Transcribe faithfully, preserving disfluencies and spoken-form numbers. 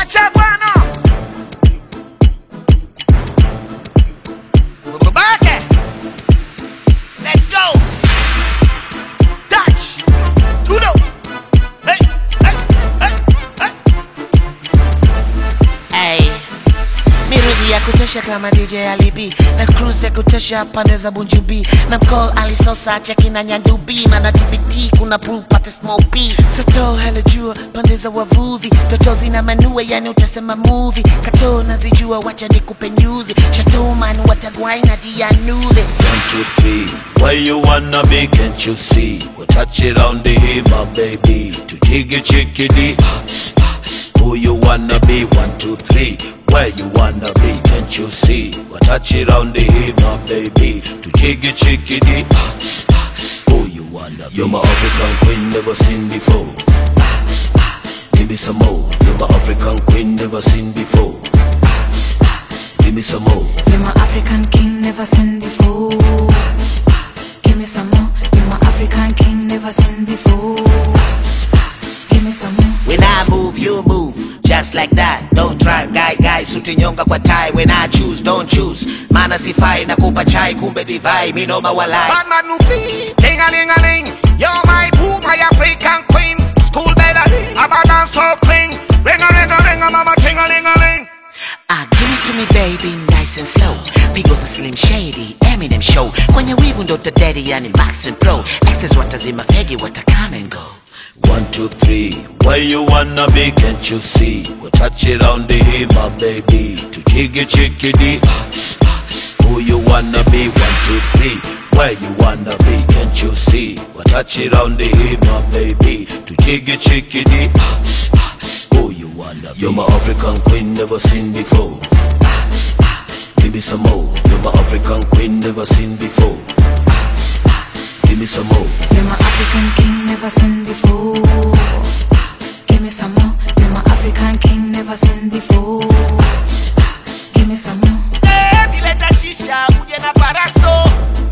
Wachagwana Babake. Let's go. Dutch Tudo. Hey, hey, hey, hey. Hey, miruzi ya kutosha kama D J Alibi, na cruise ya kutosha pande za Bunjubi, na call Ali Sosa cheki na Nyandubi, mana T B T kuna pool party small P. Sato hela jua pande za wavuvi, totozi na manue yani utasema movie. Kato nazijua wacha nikupe nyuzi, Chateau man watagwai na dianude. One, two, three, where you wanna be, can't you see? We'll touch it on the hip, my baby. To jiggy chickity, who you wanna be? One, two, three, where you wanna be, can't you see? We'll touch it on the hip, my baby. To jiggy chickity, who you wanna be? You're my African queen, never seen before. Give me some more. You're my African queen, never seen before. Give me some more. You're my African king, never seen before. Give me some more. You're my African king, never seen before. Give me some more. When I move, you move, just like that. Don't try, guy, guy, suti nyonga kwa tie. When I choose, don't choose. Mana sifai na kupa chai, kumbe divai, mino mawalai. Bad man nufi, ting-a-ling-a-ling. You're my boo, my African queen. School better, about dance so clean. Ring-a-ring-a-ring-a, mama, ting-a-ling-a-ling. Ah, give it to me baby, nice and slow. Pigos a Slim Shady, Eminem show. Kwenye wivu ndo tadedi yani Max and Pro. Exes watazima fegi wata come and go. One, two, three, where you wanna be, can't you see? We'll touch it on the hip, my baby. To jiggy chickity, who you wanna be? One, two, three, where you wanna be, can't you see? We'll touch it on the hip, my baby. To jiggy chickity, who you wanna be? You're my African queen, never seen before. Give me some more. You're my African queen, never seen before. Give me some more. You're my African king, never seen before. Give me some more. You're my African king, never seen before. Give me some more. Eh, dileta shisha, uje na paraso.